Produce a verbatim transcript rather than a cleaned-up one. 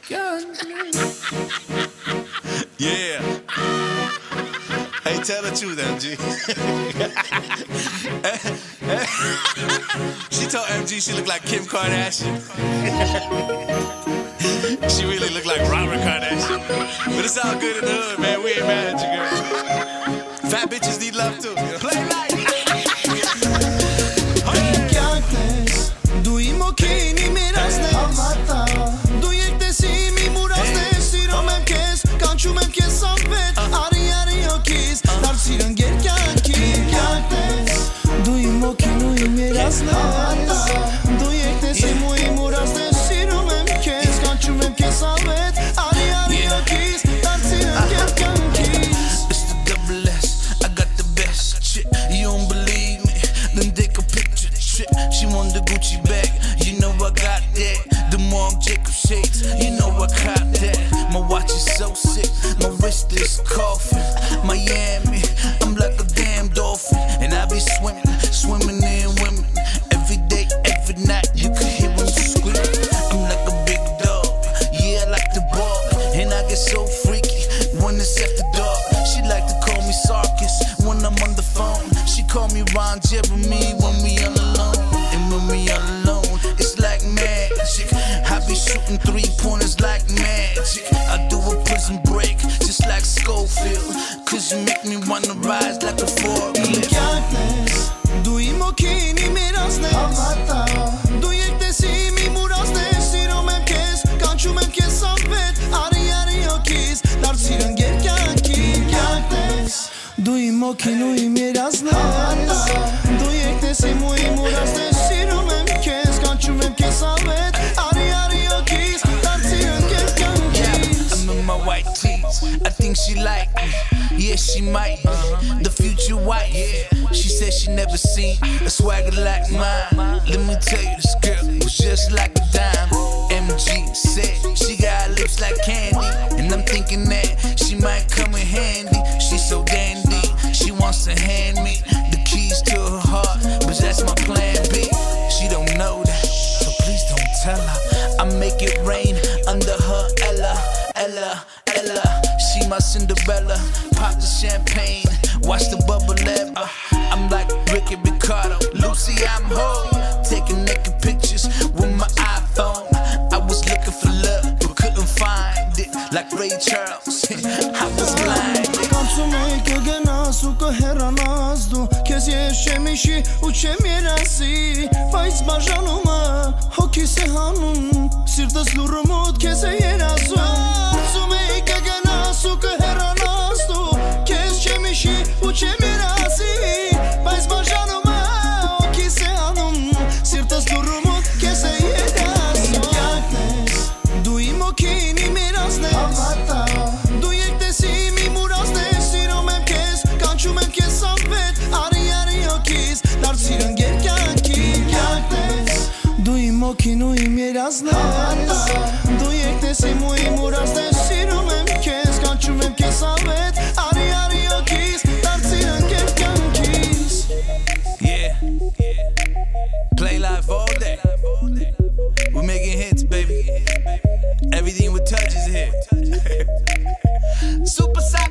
Yeah. Hey, tell the truth, M G. She told M G she looked like Kim Kardashian. She really looked like Robert Kardashian. But it's all good in the hood, man. We ain't mad at you, girl. Fat bitches need love too. Play like. She want the Gucci bag, you know I got that. The Marc Jacobs shades, you know I cop that. My watch is so sick, my wrist is coughing. Miami, I'm like a damn dolphin, and I be swimming, swimming in women. Every day, every night, you can hear when you scream. I'm like a big dog, yeah I like the ball, and I get so freaky when it's after dark. She like to call me Sarkis when I'm on the phone. She call me Ron Jeremy when we on the loan. When we alone, it's like magic. I be shooting three pointers like magic. I do a prison break, just like Schofield. Cause you make me wanna rise like a forklift. Duimo kini mirasnes Dujekte si mi murasnes Siro mem kes, kanchu mem kes sanvet Ari ari o kis, dar siren ger kanki Kaktes Duimo kinu i mirasnes Dujekte si mu i murasnes Siro mem kes, kanchu mem kes sanvet Ari ari o kis, dar siren ger kanki I'm in my white tees, I think she like me. Yeah, she might. The future white. She said she never seen a swagger like mine. Let me tell you, this girl was just like a dime. M G said she got lips like candy, and I'm thinking that she might come in handy. She's so dandy, she wants to hand me the keys to her heart, but that's my plan B. She don't know that, so please don't tell her. I make it rain under her Ella, Ella, Ella. She my Cinderella, pop the champagne, watch the bubble ever. I'm like Ricky Ricardo, Lucy, I'm home, taking naked pictures with my iPhone. I was looking for love, but couldn't find it, like Ray Charles, I was blind. Kez jeshemishi u qemirasi Pajz bajanuma, hoki se hanum Sirtës lurumut kez e jerasu Sume i ke genasu ke heranastu Kez jeshemishi u qemirasi Pajz bajanuma, hoki se hanum Sirtës lurumut kez e jerasu Jaknes, duimo kini mirasnes Dujekte si mi murasnes Siro mem kes, kanchu mem kes sanvet Dar siren ger kanki Jaknes Duimo kinu i mirasnes Dujekte si mu i murasnes Siro mem kes, kanchu mem kes sanvet Ari ari o kis, dar siren ger kankis Yeah, play live all day. We're making hits, baby. Everything we touch is a hit. Super